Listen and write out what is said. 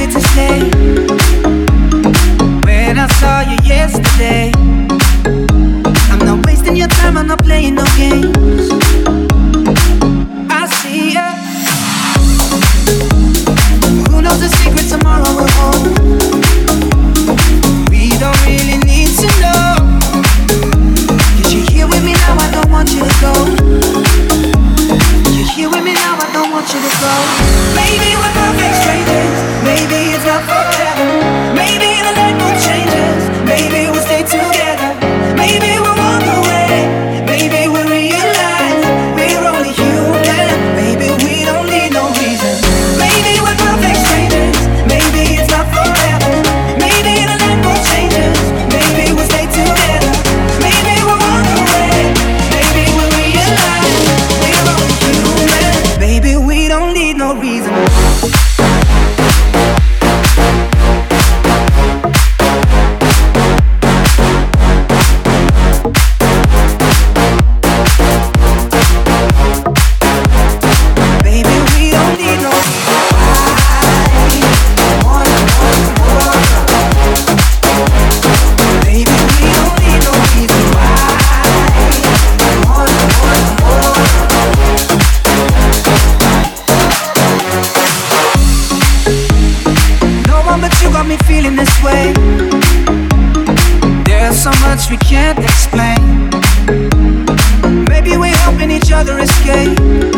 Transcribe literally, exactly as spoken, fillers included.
it to say when I saw you yesterday. I'm not wasting your time, I'm not playing no games. I see ya. Who knows the secret tomorrow will hold? We don't really need to know. Cause you're here with me now, I don't want you to go. You're here with me now, I don't want you to go. Maybe we're perfect strangers, maybe it's not forever. Maybe the night will change us, maybe we'll stay together. Maybe we'll walk away, maybe we'll realize we're only human. Maybe we don't need no reason. Maybe we're perfect strangers, maybe it's not forever. Maybe the night will change us, maybe we'll stay together. Maybe we'll walk away, maybe we'll realize we're only human. Baby, we don't need no reason. Feeling this way, there's so much we can't explain. Maybe we're helping each other escape.